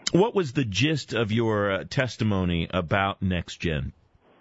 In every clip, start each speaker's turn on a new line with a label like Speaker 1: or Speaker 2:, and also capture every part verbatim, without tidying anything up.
Speaker 1: What was the gist of your uh, testimony about NextGen?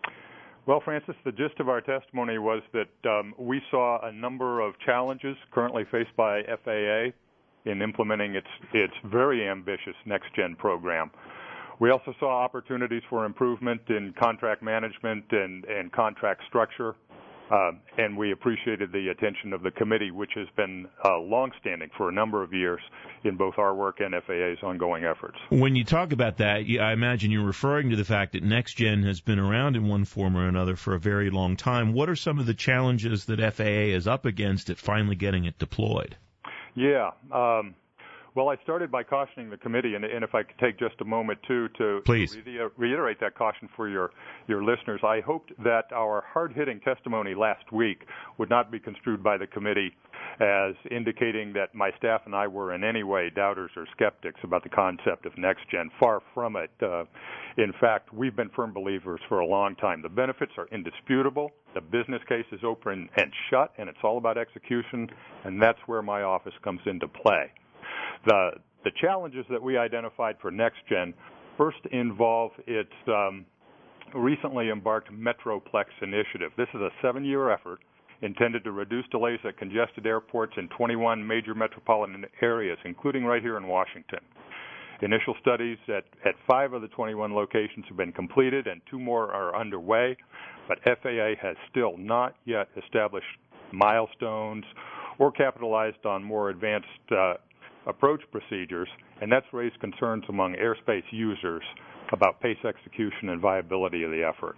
Speaker 2: Well, Francis, the gist of our testimony was that um, we saw a number of challenges currently faced by F A A in implementing its its very ambitious NextGen program. We also saw opportunities for improvement in contract management and, and contract structure, uh, and we appreciated the attention of the committee, which has been uh, longstanding for a number of years in both our work and F A A's ongoing efforts.
Speaker 1: When you talk about that, I imagine you're referring to the fact that NextGen has been around in one form or another for a very long time. What are some of the challenges that F A A is up against at finally getting it deployed?
Speaker 2: Yeah. Um, well, I started by cautioning the committee, and, and if I could take just a moment, too, to
Speaker 1: Please.
Speaker 2: Re- reiterate that caution for your, your listeners. I hoped that our hard-hitting testimony last week would not be construed by the committee as indicating that my staff and I were in any way doubters or skeptics about the concept of NextGen. Far from it. Uh, in fact, we've been firm believers for a long time. The benefits are indisputable. The business case is open and shut, and it's all about execution, and that's where my office comes into play. The the challenges that we identified for NextGen first involve its um, recently embarked Metroplex initiative. This is a seven-year effort intended to reduce delays at congested airports in twenty-one major metropolitan areas, including right here in Washington. Initial studies at, at five of the twenty-one locations have been completed, and two more are underway, but F A A has still not yet established milestones or capitalized on more advanced uh, approach procedures, and that's raised concerns among airspace users about pace execution and viability of the effort.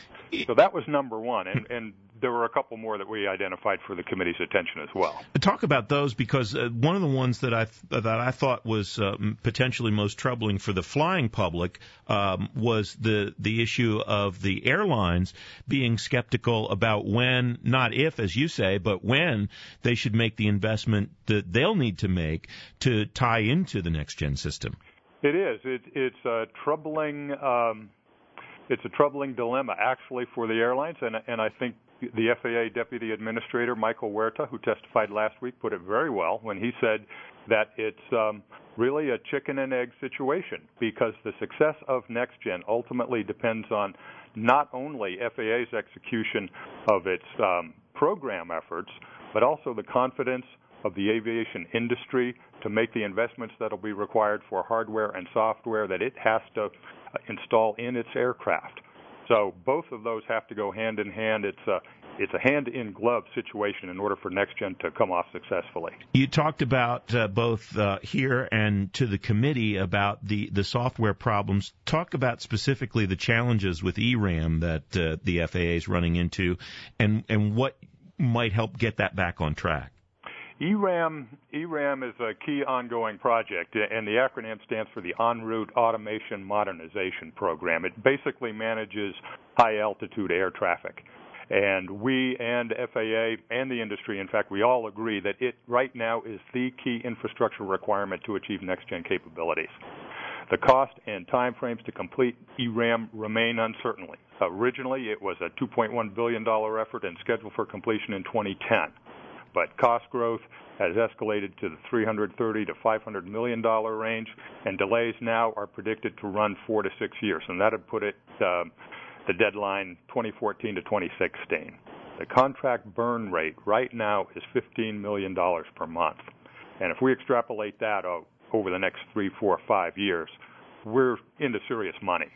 Speaker 2: So that was number one, and, and there were a couple more that we identified for the committee's attention as well.
Speaker 1: Talk about those, because uh, one of the ones that I th- that I thought was uh, potentially most troubling for the flying public um, was the the issue of the airlines being skeptical about when, not if, as you say, but when they should make the investment that they'll need to make to tie into the NextGen system.
Speaker 2: It is. It, it's a troubling. Um, It's a troubling dilemma, actually, for the airlines, and, and I think the F A A Deputy Administrator, Michael Huerta, who testified last week, put it very well when he said that it's um, really a chicken and egg situation, because the success of NextGen ultimately depends on not only F A A's execution of its um, program efforts, but also the confidence of the aviation industry to make the investments that will be required for hardware and software that it has to install in its aircraft. So both of those have to go hand in hand. It's a it's a hand-in-glove situation in order for NextGen to come off successfully.
Speaker 1: You talked about uh, both uh, here and to the committee about the, the software problems. Talk about specifically the challenges with E RAM that uh, the F A A is running into, and, and what might help get that back on track.
Speaker 2: E RAM, E RAM is a key ongoing project, and the acronym stands for the En Route Automation Modernization Program. It basically manages high-altitude air traffic. And we and F A A and the industry, in fact, we all agree that it right now is the key infrastructure requirement to achieve NextGen capabilities. The cost and time frames to complete E RAM remain uncertain. Originally, it was a two point one billion dollars effort and scheduled for completion in twenty ten. But cost growth has escalated to the three hundred thirty to five hundred million dollars range, and delays now are predicted to run four to six years, and that would put it uh, the deadline twenty fourteen to twenty sixteen. The contract burn rate right now is fifteen million dollars per month, and if we extrapolate that uh, over the next three, four, five years, we're into serious money.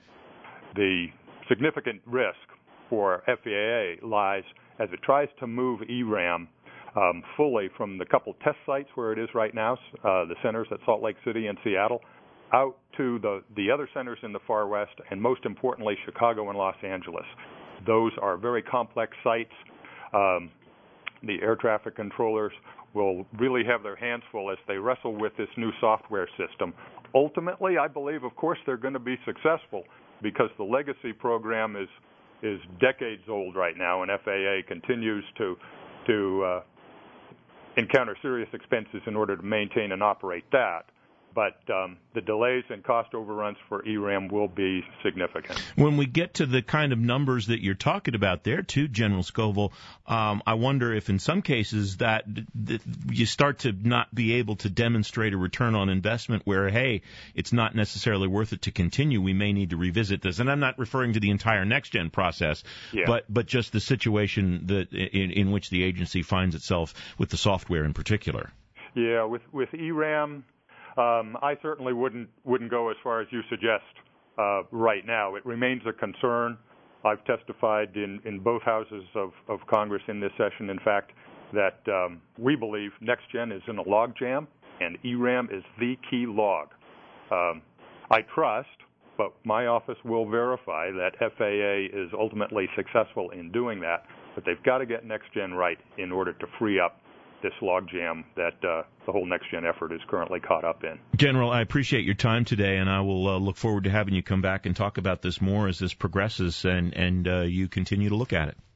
Speaker 2: The significant risk for F A A lies as it tries to move E RAM Um, fully from the couple test sites where it is right now, uh, the centers at Salt Lake City and Seattle, out to the, the other centers in the far west, and most importantly, Chicago and Los Angeles. Those are very complex sites. Um, the air traffic controllers will really have their hands full as they wrestle with this new software system. Ultimately, I believe, of course, they're going to be successful because the legacy program is is decades old right now, and F A A continues to to uh, encounter serious expenses in order to maintain and operate that. but um, the delays and cost overruns for E RAM will be significant.
Speaker 1: When we get to the kind of numbers that you're talking about there, too, General Scoville, um, I wonder if in some cases that, that you start to not be able to demonstrate a return on investment where, hey, it's not necessarily worth it to continue. We may need to revisit this. And I'm not referring to the entire next-gen process,
Speaker 2: yeah.
Speaker 1: but but just the situation that in, in which the agency finds itself with the software in particular.
Speaker 2: Yeah, with with E RAM, um, I certainly wouldn't wouldn't go as far as you suggest uh, right now. It remains a concern. I've testified in, in both houses of, of Congress in this session, in fact, that um, we believe NextGen is in a log jam, and E RAM is the key log. Um, I trust, but my office will verify that F A A is ultimately successful in doing that, but they've got to get NextGen right in order to free up this logjam that uh, the whole NextGen effort is currently caught up in.
Speaker 1: General, I appreciate your time today, and I will uh, look forward to having you come back and talk about this more as this progresses and, and uh, you continue to look at it.